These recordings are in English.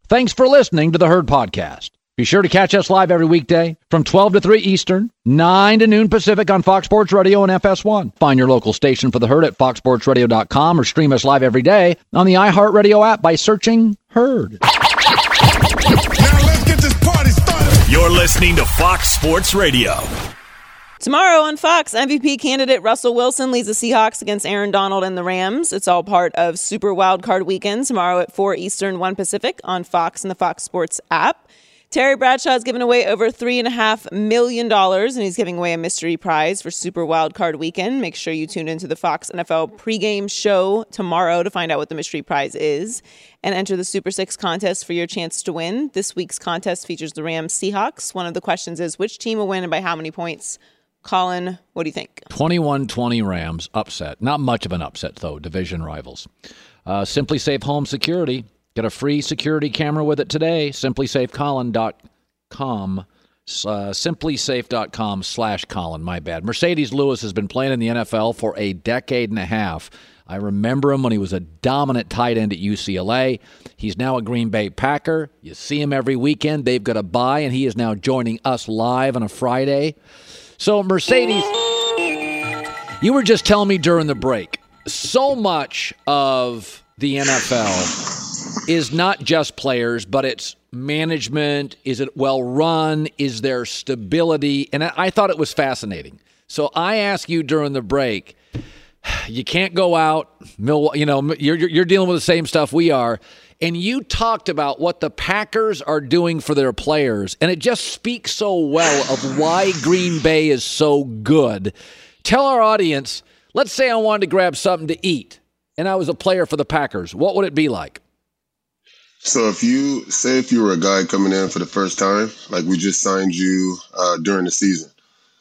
Thanks for listening to the Herd Podcast. Be sure to catch us live every weekday from 12 to 3 Eastern, 9 to noon Pacific on Fox Sports Radio and FS1. Find your local station for the Herd at foxsportsradio.com or stream us live every day on the iHeartRadio app by searching Herd. Now let's get this party started. You're listening to Fox Sports Radio. Tomorrow on Fox, MVP candidate Russell Wilson leads the Seahawks against Aaron Donald and the Rams. It's all part of Super Wildcard Weekend tomorrow at 4 Eastern, 1 Pacific on Fox and the Fox Sports app. Terry Bradshaw is giving away over $3.5 million, and he's giving away a mystery prize for Super Wildcard Weekend. Make sure you tune into the Fox NFL pregame show tomorrow to find out what the mystery prize is and enter the Super 6 contest for your chance to win. This week's contest features the Rams Seahawks. One of the questions is, which team will win and by how many points? Colin, what do you think? 21-20 Rams, upset. Not much of an upset, though, division rivals. Simply Safe Home Security. Get a free security camera with it today. SimplySafeColin.com. SimplySafe.com/Colin, my bad. Mercedes Lewis has been playing in the NFL for a decade and a half. I remember him when he was a dominant tight end at UCLA. He's now a Green Bay Packer. You see him every weekend. They've got a bye, and he is now joining us live on a Friday. So, Mercedes, you were just telling me during the break, so much of the NFL is not just players, but it's management. Is it well run? Is there stability? And I thought it was fascinating. So I asked you during the break, you can't go out, you're dealing with the same stuff we are. And you talked about what the Packers are doing for their players, and it just speaks so well of why Green Bay is so good. Tell our audience, let's say I wanted to grab something to eat, and I was a player for the Packers. What would it be like? So if you were a guy coming in for the first time, like we just signed you during the season,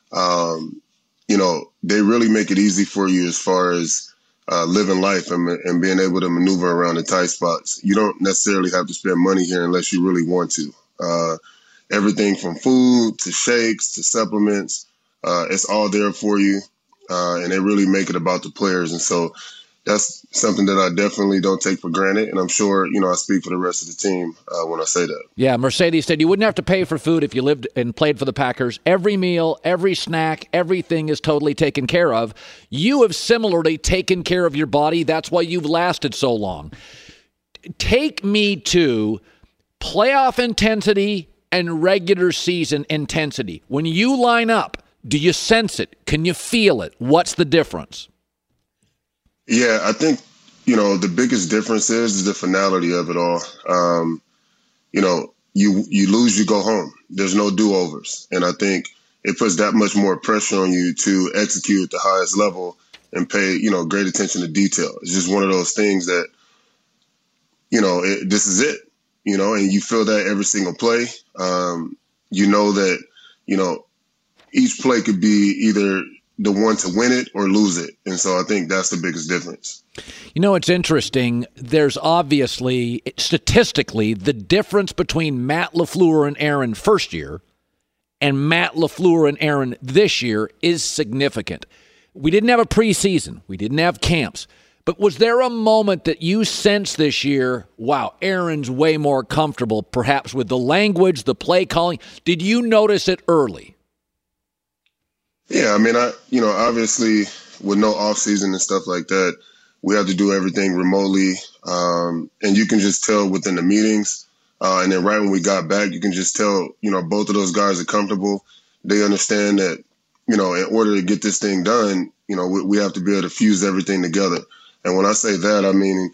they really make it easy for you as far as living life and being able to maneuver around the tight spots. You don't necessarily have to spend money here unless you really want to. Everything from food to shakes to supplements, it's all there for you, and they really make it about the players. And so that's something that I definitely don't take for granted, and I'm sure, I speak for the rest of the team when I say that. Yeah, Mercedes said you wouldn't have to pay for food if you lived and played for the Packers. Every meal, every snack, everything is totally taken care of. You have similarly taken care of your body. That's why you've lasted so long. Take me to playoff intensity and regular season intensity. When you line up, do you sense it? Can you feel it? What's the difference? Yeah, I think, the biggest difference is the finality of it all. You lose, you go home. There's no do-overs. And I think it puts that much more pressure on you to execute at the highest level and pay, great attention to detail. It's just one of those things that, this is it, and you feel that every single play. That, each play could be either the one to win it or lose it. And so I think that's the biggest difference. It's interesting. There's obviously, statistically, the difference between Matt LaFleur and Aaron first year and Matt LaFleur and Aaron this year is significant. We didn't have a preseason. We didn't have camps. But was there a moment that you sensed this year, wow, Aaron's way more comfortable, perhaps with the language, the play calling? Did you notice it early? Yeah, I mean, obviously with no off season and stuff like that, we have to do everything remotely. And you can just tell within the meetings. And then right when we got back, you can just tell, both of those guys are comfortable. They understand that, in order to get this thing done, we have to be able to fuse everything together. And when I say that, I mean,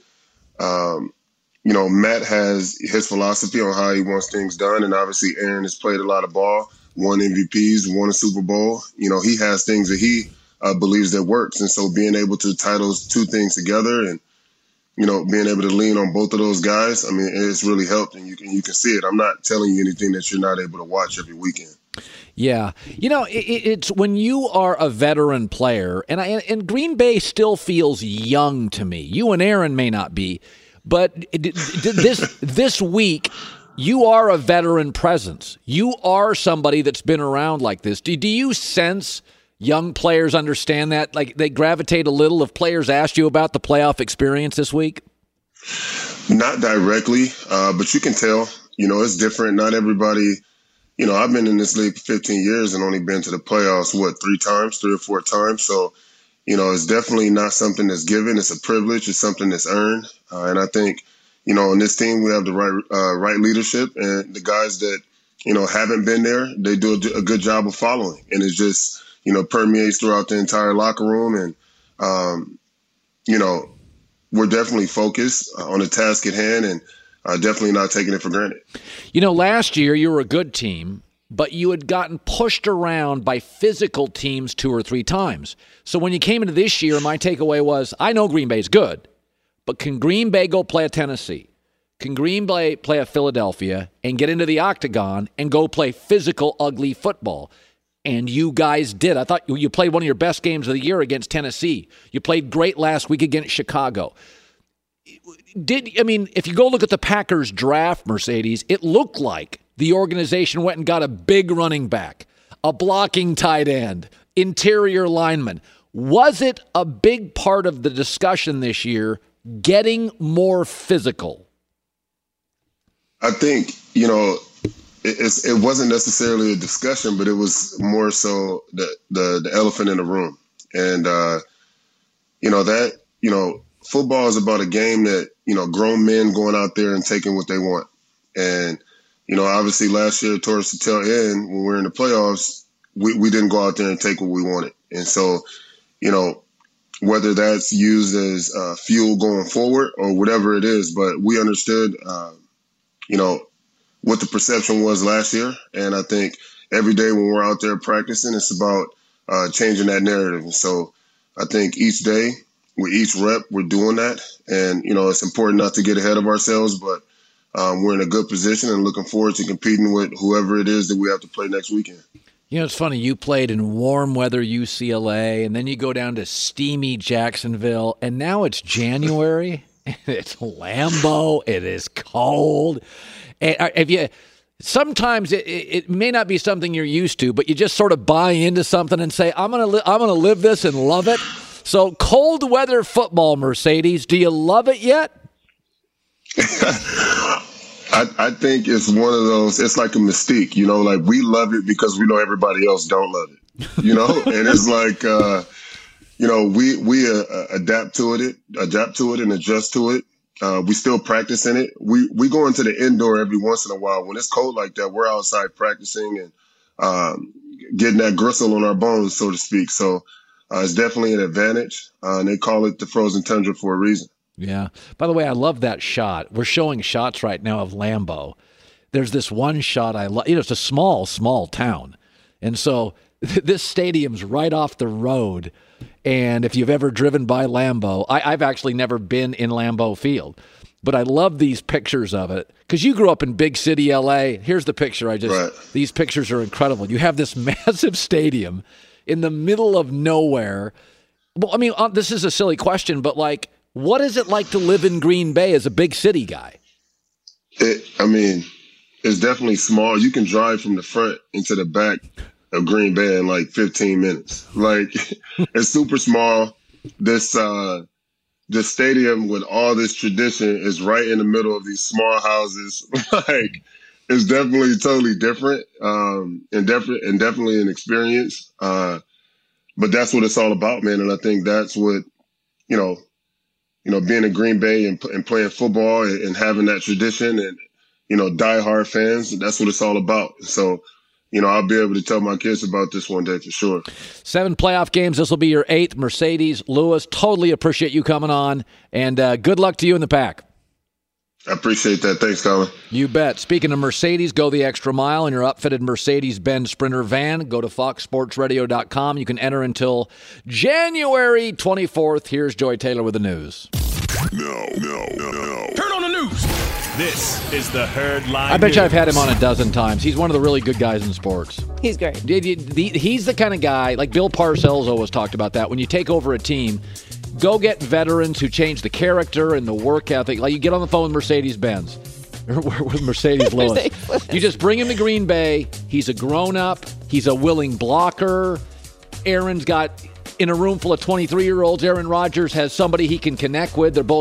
Matt has his philosophy on how he wants things done. And obviously Aaron has played a lot of ball. Won MVPs, won a Super Bowl. He has things that he believes that works. And so being able to tie those two things together and, being able to lean on both of those guys, I mean, it's really helped, and you can see it. I'm not telling you anything that you're not able to watch every weekend. Yeah. It's when you are a veteran player, and Green Bay still feels young to me. You and Aaron may not be, but this week, you are a veteran presence. You are somebody that's been around like this. Do you sense young players understand that? Like they gravitate a little if players asked you about the playoff experience this week? Not directly, but you can tell. It's different. Not everybody. I've been in this league for 15 years and only been to the playoffs, 3 or 4 times. So, it's definitely not something that's given. It's a privilege. It's something that's earned. And I think, on this team, we have the right leadership, and the guys that, haven't been there, they do a good job of following. And it just, permeates throughout the entire locker room. And, we're definitely focused on the task at hand and definitely not taking it for granted. Last year you were a good team, but you had gotten pushed around by physical teams 2 or 3 times. So when you came into this year, my takeaway was, I know Green Bay's good, but can Green Bay go play a Tennessee? Can Green Bay play a Philadelphia and get into the octagon and go play physical, ugly football? And you guys did. I thought you played one of your best games of the year against Tennessee. You played great last week against Chicago. If you go look at the Packers draft, Mercedes, it looked like the organization went and got a big running back, a blocking tight end, interior lineman. Was it a big part of the discussion this year, getting more physical? I think, it wasn't necessarily a discussion, but it was more so the elephant in the room. And, football is about a game that, grown men going out there and taking what they want. And, obviously last year towards the tail end, when we were in the playoffs, we didn't go out there and take what we wanted. And so, whether that's used as fuel going forward or whatever it is, but we understood, what the perception was last year. And I think every day when we're out there practicing, it's about changing that narrative. And so I think each day, with each rep, we're doing that. And, it's important not to get ahead of ourselves, but we're in a good position and looking forward to competing with whoever it is that we have to play next weekend. It's funny. You played in warm weather UCLA, and then you go down to steamy Jacksonville, and now it's January. It's Lambeau. It is cold. And sometimes it may not be something you're used to, but you just sort of buy into something and say, I'm gonna live this and love it. So cold weather football, Mercedes, do you love it yet? I think it's one of those, it's like a mystique, like we love it because we know everybody else don't love it, and it's like, we adapt to it and adjust to it. We still practice in it. We go into the indoor every once in a while. When it's cold like that, we're outside practicing and getting that gristle on our bones, so to speak. So it's definitely an advantage. And they call it the frozen tundra for a reason. Yeah. By the way, I love that shot. We're showing shots right now of Lambeau. There's this one shot I love. It's a small, small town. And so this stadium's right off the road. And if you've ever driven by Lambeau, I've actually never been in Lambeau Field, but I love these pictures of it because you grew up in big city LA. Here's the picture. These pictures are incredible. You have this massive stadium in the middle of nowhere. Well, this is a silly question, but what is it like to live in Green Bay as a big city guy? It's definitely small. You can drive from the front into the back of Green Bay in 15 minutes. It's super small. This stadium with all this tradition is right in the middle of these small houses. It's definitely totally different, and definitely an experience. But that's what it's all about, man. And I think that's what, being in Green Bay and playing football and having that tradition and, diehard fans, that's what it's all about. So, I'll be able to tell my kids about this one day for sure. 7 playoff games. This will be your 8th. Mercedes Lewis, totally appreciate you coming on, and good luck to you in the Pack. I appreciate that. Thanks, Colin. You bet. Speaking of Mercedes, go the extra mile in your upfitted Mercedes-Benz Sprinter van. Go to foxsportsradio.com. You can enter until January 24th. Here's Joy Taylor with the news. No. Turn on the news. This is the Herd Line. I bet you I've had him on a dozen times. He's one of the really good guys in sports. He's great. He's the kind of guy, like Bill Parcells always talked about that. When you take over a team, go get veterans who change the character and the work ethic. Like you get on the phone with Mercedes-Benz. With Mercedes Lewis. You just bring him to Green Bay. He's a grown-up. He's a willing blocker. Aaron's got, in a room full of 23-year-olds, Aaron Rodgers has somebody he can connect with. They're both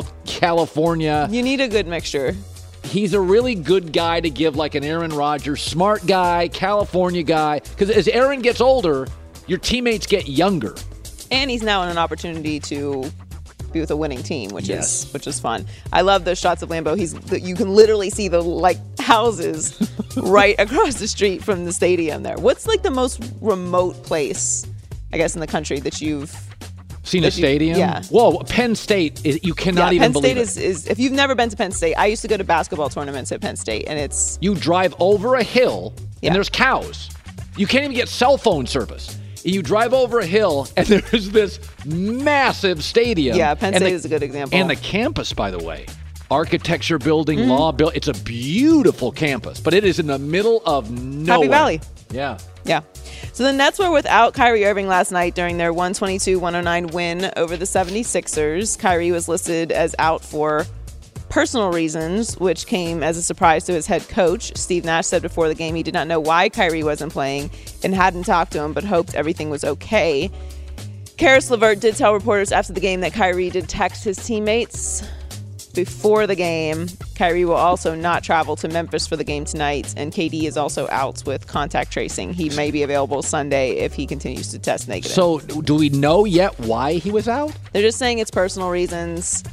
California. You need a good mixture. He's a really good guy to give like an Aaron Rodgers, smart guy, California guy. Because as Aaron gets older, your teammates get younger. And he's now in an opportunity to be with a winning team, which Yes. is fun. I love those shots of Lambeau. You can literally see the houses right across the street from the stadium there. What's like the most remote place, I guess, in the country that you've seen a stadium? Yeah. Whoa, Penn State, you cannot even Penn believe State it. is if you've never been to Penn State, I used to go to basketball tournaments at Penn State, and it's You drive over a hill, Yeah. and there's cows. You can't even get cell phone service. You drive over a hill, and there's this massive stadium. Yeah, Penn And State is a good example. And the campus, by the way, architecture building, law building. It's a beautiful campus, but it is in the middle of nowhere. Happy Valley. Yeah. Yeah. So the Nets were without Kyrie Irving last night during their 122-109 win over the 76ers. Kyrie was listed as out for personal reasons, which came as a surprise to his head coach. Steve Nash said before the game he did not know why Kyrie wasn't playing and hadn't talked to him, but hoped everything was okay. Karis LeVert did tell reporters after the game that Kyrie did text his teammates before the game. Kyrie will also not travel to Memphis for the game tonight, and KD is also out with contact tracing. He may be available Sunday if he continues to test negative. So do we know yet why he was out? They're just saying it's personal reasons,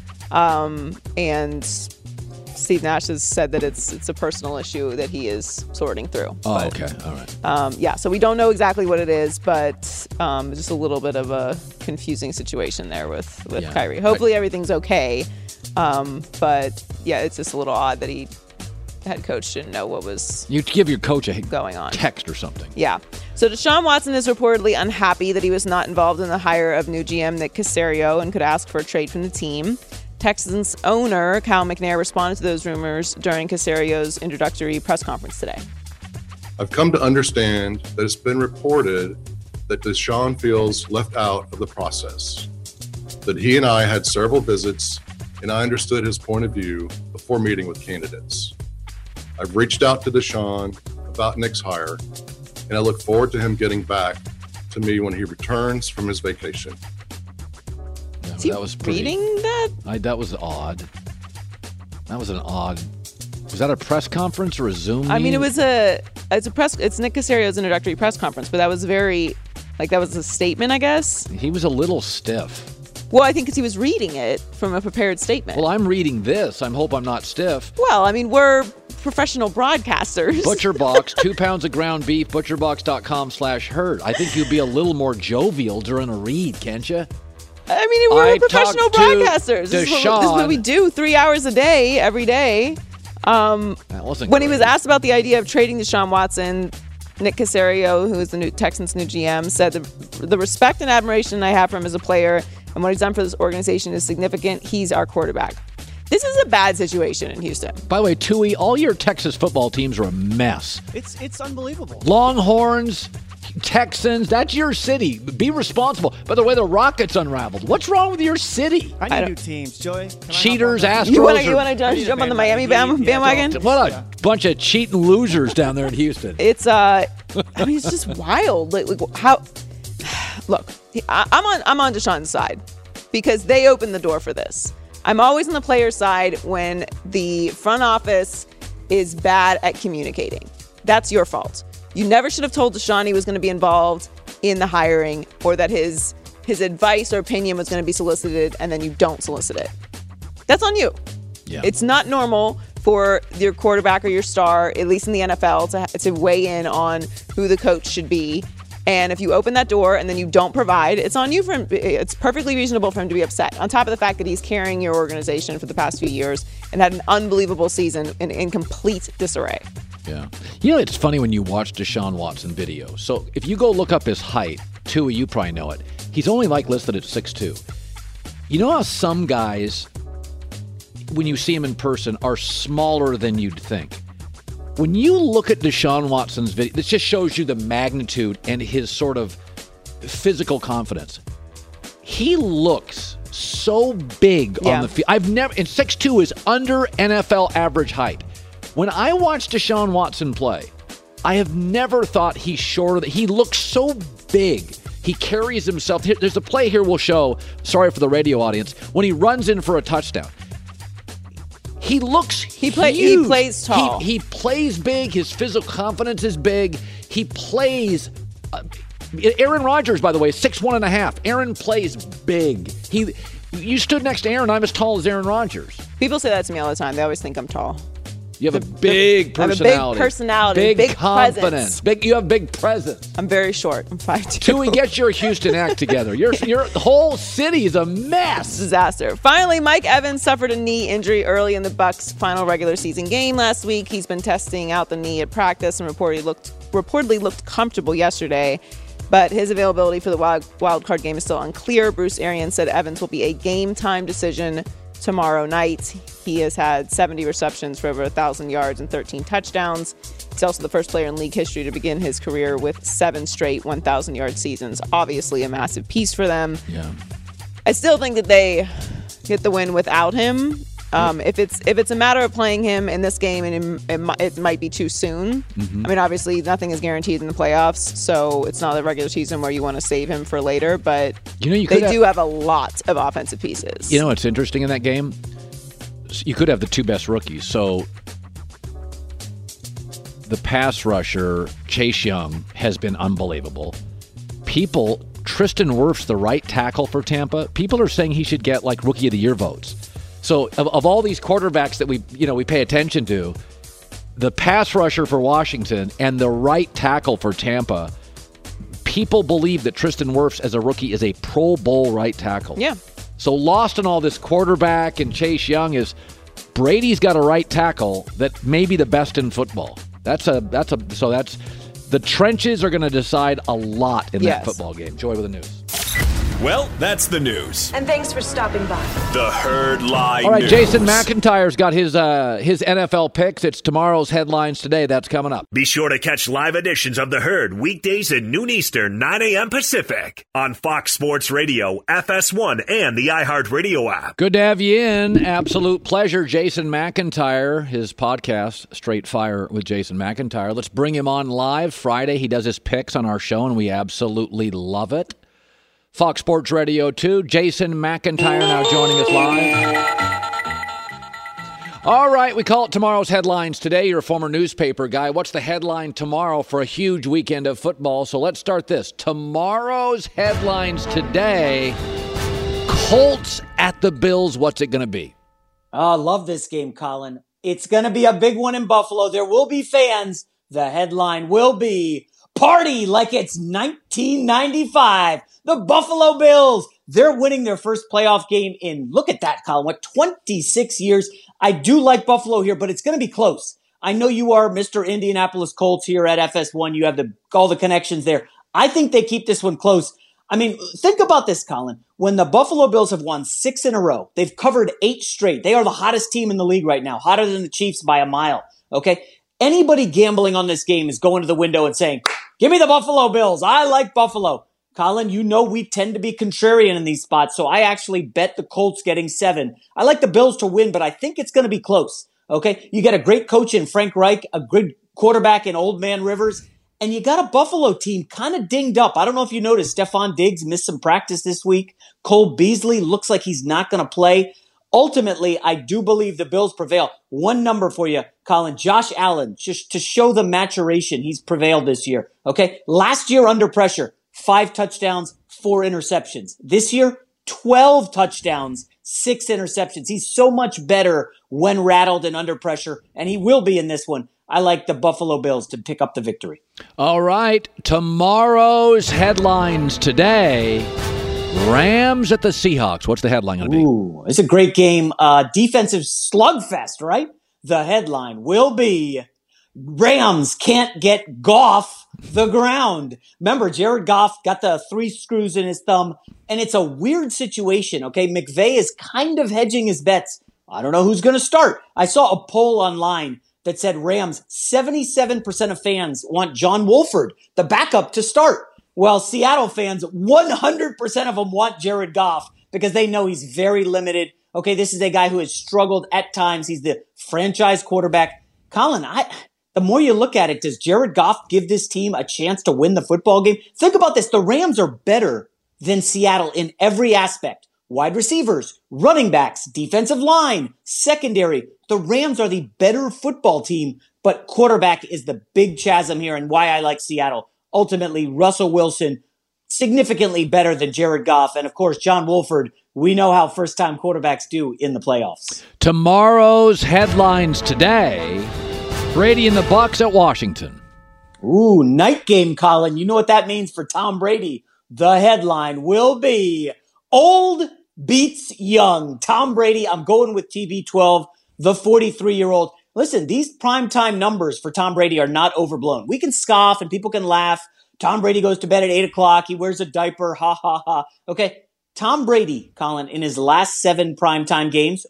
and Steve Nash has said that it's a personal issue that he is sorting through. Oh, okay. All right. Yeah, so we don't know exactly what it is, but just a little bit of a confusing situation there with Yeah. Kyrie. Hopefully everything's okay, but yeah, it's just a little odd that head coach didn't know what was You give your coach a going on. text or something. Yeah. So Deshaun Watson is reportedly unhappy that he was not involved in the hire of new GM Nick Caserio and could ask for a trade from the team. Texans owner Cal McNair responded to those rumors during Caserio's introductory press conference today. I've come to understand that it's been reported that Deshaun feels left out of the process, that he and I had several visits and I understood his point of view before meeting with candidates. I've reached out to Deshaun about Nick's hire, and I look forward to him getting back to me when he returns from his vacation. Yeah, Is he that was pretty, reading that? that was odd. That was an odd. Was that a press conference or a Zoom? I mean, meeting? it's Nick Caserio's introductory press conference, but that was that was a statement, I guess. He was a little stiff. Well, I think because he was reading it from a prepared statement. Well, I'm reading this. I hope I'm not stiff. Well, I mean, we're professional broadcasters. Butcher Box, 2 pounds of ground beef, butcherbox.com/herd. I think you'd be a little more jovial during a read, can't you? I mean, we're I professional talked to broadcasters. This is Deshaun. what we do 3 hours a day, every day. That wasn't When he great. was asked about the idea of trading Deshaun Watson, Nick Caserio, who is the new Texans' new GM, said the respect and admiration I have for him as a player and what he's done for this organization is significant. He's our quarterback. This is a bad situation in Houston. By the way, Tui, all your Texas football teams are a mess. It's unbelievable. Longhorns, Texans, that's your city. Be responsible. By the way, the Rockets unraveled. What's wrong with your city? I need new teams, Joey. Can I Cheaters, hop on that? Astros. You want are- to jump on the Miami bandwagon. bandwagon? What a bunch of cheating losers down there in Houston. It's I mean, it's just wild. Like how? Look, I'm on Deshaun's side because they opened the door for this. I'm always on the player's side when the front office is bad at communicating. That's your fault. You never should have told Deshaun he was going to be involved in the hiring or that his advice or opinion was going to be solicited and then you don't solicit it. That's on you. Yeah. It's not normal for your quarterback or your star, at least in the NFL, to weigh in on who the coach should be. And if you open that door and then you don't provide, it's on you. It's perfectly reasonable for him to be upset. On top of the fact that he's carrying your organization for the past few years and had an unbelievable season in complete disarray. Yeah. You know, it's funny when you watch Deshaun Watson video. So if you go look up his height, Tui, you probably know it. He's only listed at 6'2". You know how some guys, when you see him in person, are smaller than you'd think? When you look at Deshaun Watson's video, this just shows you the magnitude and his sort of physical confidence. He looks so big on the field. And 6'2" is under NFL average height. When I watch Deshaun Watson play, I have never thought he's shorter. He looks so big. He carries himself. There's a play here we'll show, sorry for the radio audience, when he runs in for a touchdown. He looks He huge. plays tall. He plays big. His physical confidence is big. He plays. Aaron Rodgers, by the way, 6'1.5". Aaron plays big. You stood next to Aaron. I'm as tall as Aaron Rodgers. People say that to me all the time. They always think I'm tall. You have a big personality. I have a big personality. Big confidence. Presence. You have big presence. I'm very short. I'm 5'2". Till we get your Houston act together. The whole city is a mess. Disaster. Finally, Mike Evans suffered a knee injury early in the Bucs' final regular season game last week. He's been testing out the knee at practice and reportedly looked comfortable yesterday. But his availability for the wild card game is still unclear. Bruce Arians said Evans will be a game-time decision tomorrow night. He has had 70 receptions for over 1,000 yards and 13 touchdowns. He's also the first player in league history to begin his career with 7 straight 1,000-yard seasons. Obviously a massive piece for them. Yeah. I still think that they get the win without him. If it's a matter of playing him in this game, and it might be too soon. Mm-hmm. I mean, obviously, nothing is guaranteed in the playoffs, so it's not a regular season where you want to save him for later. But they do have a lot of offensive pieces. You know what's interesting in that game? You could have the two best rookies. So the pass rusher, Chase Young, has been unbelievable. Tristan Wirfs, the right tackle for Tampa, people are saying he should get like Rookie of the Year votes. So of all these quarterbacks that we pay attention to, the pass rusher for Washington and the right tackle for Tampa, people believe that Tristan Wirfs as a rookie is a Pro Bowl right tackle. Yeah. So lost in all this quarterback and Chase Young is Brady's got a right tackle that may be the best in football. So the trenches are going to decide a lot in that football game. Joy with the news. Well, that's the news. And thanks for stopping by. The Herd Lie All right, News. Jason McIntyre's got his NFL picks. It's tomorrow's headlines today. That's coming up. Be sure to catch live editions of The Herd weekdays at noon Eastern, 9 a.m. Pacific on Fox Sports Radio, FS1, and the iHeartRadio app. Good to have you in. Absolute pleasure. Jason McIntyre, his podcast, Straight Fire with Jason McIntyre. Let's bring him on live. Friday, he does his picks on our show, and we absolutely love it. Fox Sports Radio 2, Jason McIntyre now joining us live. All right, we call it tomorrow's headlines today. You're a former newspaper guy. What's the headline tomorrow for a huge weekend of football? So let's start this. Tomorrow's headlines today, Colts at the Bills. What's it going to be? Oh, I love this game, Colin. It's going to be a big one in Buffalo. There will be fans. The headline will be, party like it's 1995. The Buffalo Bills, they're winning their first playoff game in, look at that, Colin, 26 years. I do like Buffalo here, but it's going to be close. I know you are Mr. Indianapolis Colts here at FS1. You have all the connections there. I think they keep this one close. I mean, think about this, Colin. When the Buffalo Bills have won 6 in a row, they've covered 8 straight. They are the hottest team in the league right now, hotter than the Chiefs by a mile, okay? Anybody gambling on this game is going to the window and saying, give me the Buffalo Bills. I like Buffalo. Colin, you know we tend to be contrarian in these spots, so I actually bet the Colts getting 7. I like the Bills to win, but I think it's going to be close, okay? You got a great coach in Frank Reich, a good quarterback in Old Man Rivers, and you got a Buffalo team kind of dinged up. I don't know if you noticed, Stephon Diggs missed some practice this week. Cole Beasley looks like he's not going to play. Ultimately, I do believe the Bills prevail. One number for you, Colin. Josh Allen, just to show the maturation, he's prevailed this year, okay? Last year under pressure, 5 touchdowns, 4 interceptions. This year, 12 touchdowns, 6 interceptions. He's so much better when rattled and under pressure, and he will be in this one. I like the Buffalo Bills to pick up the victory. All right, tomorrow's headlines today. Rams at the Seahawks. What's the headline going to be? Ooh, it's a great game. Defensive slugfest, right? The headline will be, Rams can't get Goff the ground. Remember, Jared Goff got the 3 screws in his thumb, and it's a weird situation, okay? McVay is kind of hedging his bets. I don't know who's going to start. I saw a poll online that said Rams, 77% of fans want John Wolford, the backup, to start. Well, Seattle fans, 100% of them want Jared Goff because they know he's very limited. Okay, this is a guy who has struggled at times. He's the franchise quarterback. Colin, the more you look at it, does Jared Goff give this team a chance to win the football game? Think about this. The Rams are better than Seattle in every aspect. wide receivers, running backs, defensive line, secondary. The Rams are the better football team, but quarterback is the big chasm here and why I like Seattle. Ultimately, Russell Wilson, significantly better than Jared Goff. And of course, John Wolford, we know how first-time quarterbacks do in the playoffs. Tomorrow's headlines today, Brady and the Bucs at Washington. Ooh, night game, Colin. You know what that means for Tom Brady. The headline will be old beats young. Tom Brady, I'm going with TB12, the 43-year-old. Listen, these primetime numbers for Tom Brady are not overblown. We can scoff and people can laugh. Tom Brady goes to bed at 8 o'clock. He wears a diaper. Ha, ha, ha. Okay. Tom Brady, Colin, in his last 7 primetime games,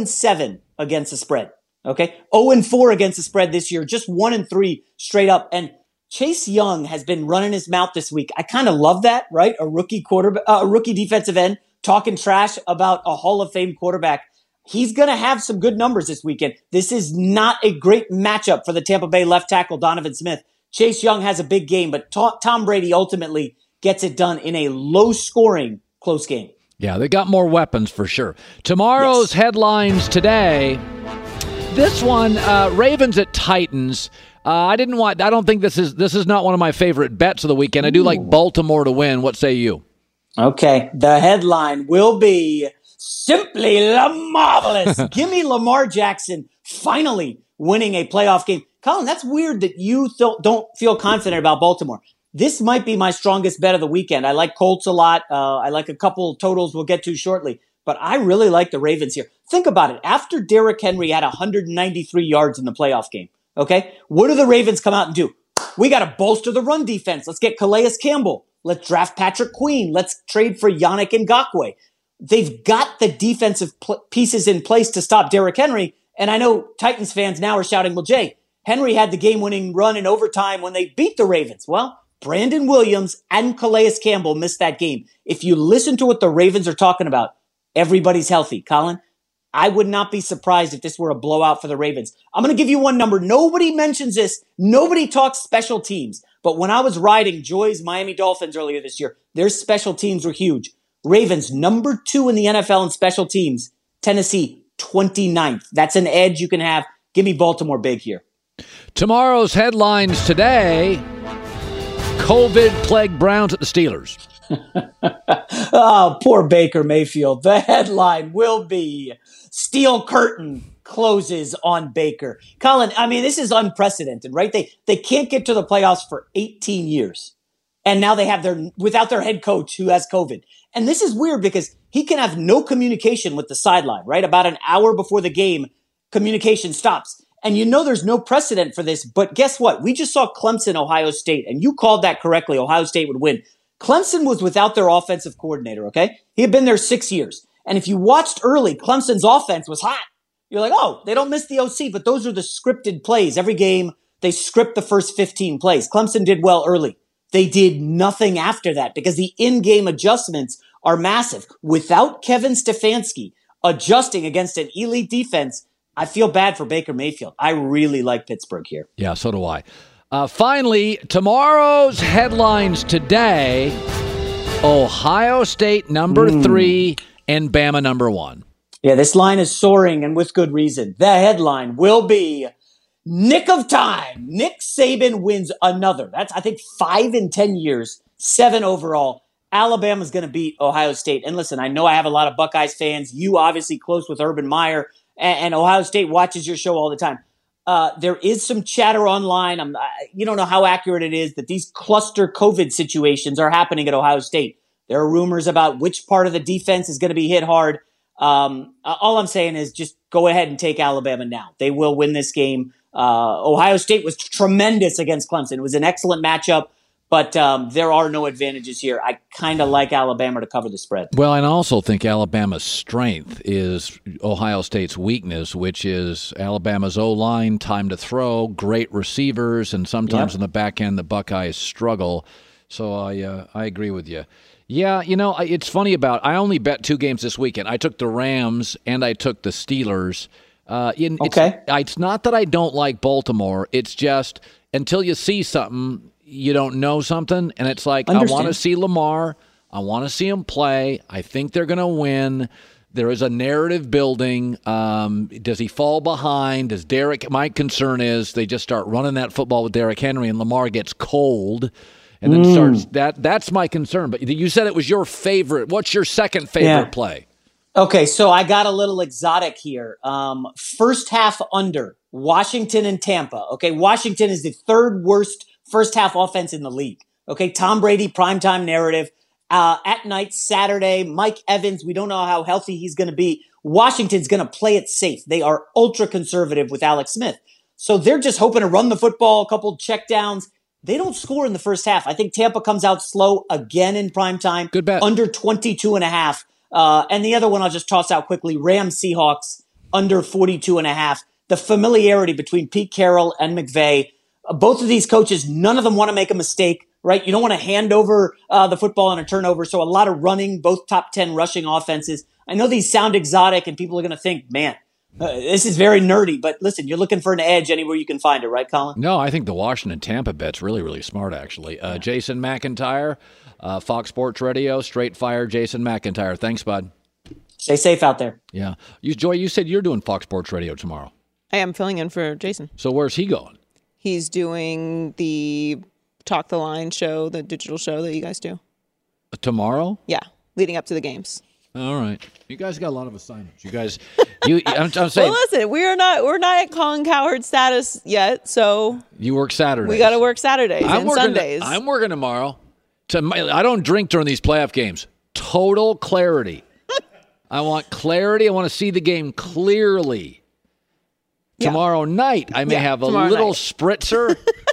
0-7 against the spread. Okay. 0-4 against the spread this year. Just 1-3 straight up. And Chase Young has been running his mouth this week. I kind of love that, right? A rookie defensive end talking trash about a Hall of Fame quarterback. He's going to have some good numbers this weekend. This is not a great matchup for the Tampa Bay left tackle, Donovan Smith. Chase Young has a big game, but Tom Brady ultimately gets it done in a low-scoring, close game. Yeah, they got more weapons for sure. Tomorrow's headlines today. This one, Ravens at Titans. I don't think this is not one of my favorite bets of the weekend. I do like Baltimore to win. What say you? Okay, the headline will be simply marvelous. Give me Lamar Jackson finally winning a playoff game. Colin, that's weird that you don't feel confident about Baltimore. This might be my strongest bet of the weekend. I like Colts a lot. I like a couple totals we'll get to shortly. But I really like the Ravens here. Think about it. After Derrick Henry had 193 yards in the playoff game, okay, what do the Ravens come out and do? We got to bolster the run defense. Let's get Calais Campbell. Let's draft Patrick Queen. Let's trade for Yannick Ngakoue. They've got the defensive pieces in place to stop Derrick Henry. And I know Titans fans now are shouting, well, Jay, Henry had the game-winning run in overtime when they beat the Ravens. Well, Brandon Williams and Calais Campbell missed that game. If you listen to what the Ravens are talking about, everybody's healthy. Colin, I would not be surprised if this were a blowout for the Ravens. I'm going to give you one number. Nobody mentions this. Nobody talks special teams. But when I was riding Joy's Miami Dolphins earlier this year, their special teams were huge. Ravens, number 2 in the NFL in special teams. Tennessee, 29th. That's an edge you can have. Give me Baltimore big here. Tomorrow's headlines today, COVID-plagued Browns at the Steelers. Oh, poor Baker Mayfield. The headline will be Steel Curtain closes on Baker. Colin, I mean, this is unprecedented, right? They can't get to the playoffs for 18 years. And now they have without their head coach who has COVID. And this is weird because he can have no communication with the sideline, right? About an hour before the game, communication stops. And you know there's no precedent for this, but guess what? We just saw Clemson, Ohio State, and you called that correctly. Ohio State would win. Clemson was without their offensive coordinator, okay? He had been there 6 years. And if you watched early, Clemson's offense was hot. You're like, oh, they don't miss the OC, but those are the scripted plays. Every game, they script the first 15 plays. Clemson did well early. They did nothing after that because the in-game adjustments are massive. Without Kevin Stefanski adjusting against an elite defense, I feel bad for Baker Mayfield. I really like Pittsburgh here. Yeah, so do I. Finally, tomorrow's headlines today, Ohio State number 3 and Bama number 1. Yeah, this line is soaring and with good reason. The headline will be nick of time. Nick Saban wins another. That's, I think, 5 in 10 years, 7 overall. Alabama's going to beat Ohio State. And listen, I know I have a lot of Buckeyes fans. You obviously close with Urban Meyer, and Ohio State watches your show all the time. There is some chatter online. You don't know how accurate it is that these cluster COVID situations are happening at Ohio State. There are rumors about which part of the defense is going to be hit hard. All I'm saying is just go ahead and take Alabama now. They will win this game. Ohio State was tremendous against Clemson. It was an excellent matchup. But there are no advantages here. I kind of like Alabama to cover the spread. Well, and I also think Alabama's strength is Ohio State's weakness, which is Alabama's O-line, time to throw, great receivers, and sometimes in the back end the Buckeyes struggle. So I agree with you. Yeah, you know, it's funny I only bet 2 games this weekend. I took the Rams and I took the Steelers. It's not that I don't like Baltimore. It's just until you see something, you don't know something, and it's like, I want to see Lamar. I want to see them play. I think they're going to win. There is a narrative building. Does he fall behind? Does Derek? My concern is they just start running that football with Derrick Henry and Lamar gets cold and then starts that. That's my concern. But you said it was your favorite. What's your second favorite play? Okay, so I got a little exotic here. First half under Washington and Tampa. Okay, Washington is the third worst first half offense in the league. Okay, Tom Brady, primetime narrative. At night, Saturday, Mike Evans, we don't know how healthy he's going to be. Washington's going to play it safe. They are ultra conservative with Alex Smith. So they're just hoping to run the football, a couple checkdowns. They don't score in the first half. I think Tampa comes out slow again in primetime. Good bet. Under 22.5. And the other one I'll just toss out quickly, Rams Seahawks under 42.5. The familiarity between Pete Carroll and McVay. Both of these coaches, none of them want to make a mistake. Right? You don't want to hand over the football on a turnover. So a lot of running, both top 10 rushing offenses. I know these sound exotic and people are going to think, man, this is very nerdy. But listen, you're looking for an edge anywhere you can find it, right, Colin? No, I think the Washington-Tampa bet's really, really smart, actually. Jason McIntyre, Fox Sports Radio, Straight Fire, Jason McIntyre. Thanks, bud. Stay safe out there. Yeah. Joy, you said you're doing Fox Sports Radio tomorrow. I am filling in for Jason. So where's he going? He's doing the Talk the Line show, the digital show that you guys do. Tomorrow? Yeah, leading up to the games. All right. You guys got a lot of assignments. You guys, I'm saying. Well, listen, we're not at Colin Cowherd status yet, so. You work Saturdays. We got to work Saturdays and Sundays. I'm working tomorrow. I don't drink during these playoff games. Total clarity. I want clarity. I want to see the game clearly. Yeah. Tomorrow night, I may have a little spritzer.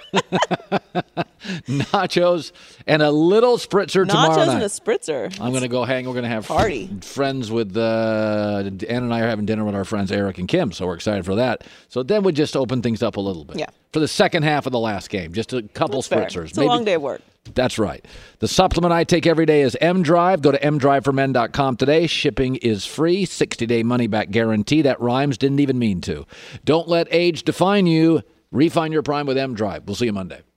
Nachos and a little spritzer tomorrow night. Nachos and a spritzer. I'm going to go hang. We're going to have party. Friends with Ann and I are having dinner with our friends Eric and Kim, so we're excited for that. So then we just open things up a little bit. Yeah. For the second half of the last game, just a couple spritzers. It's a long day of work. That's right. The supplement I take every day is M-Drive. Go to mdriveformen.com today. Shipping is free. 60-day money-back guarantee. That rhymes. Didn't even mean to. Don't let age define you. Refine your prime with M-Drive. We'll see you Monday.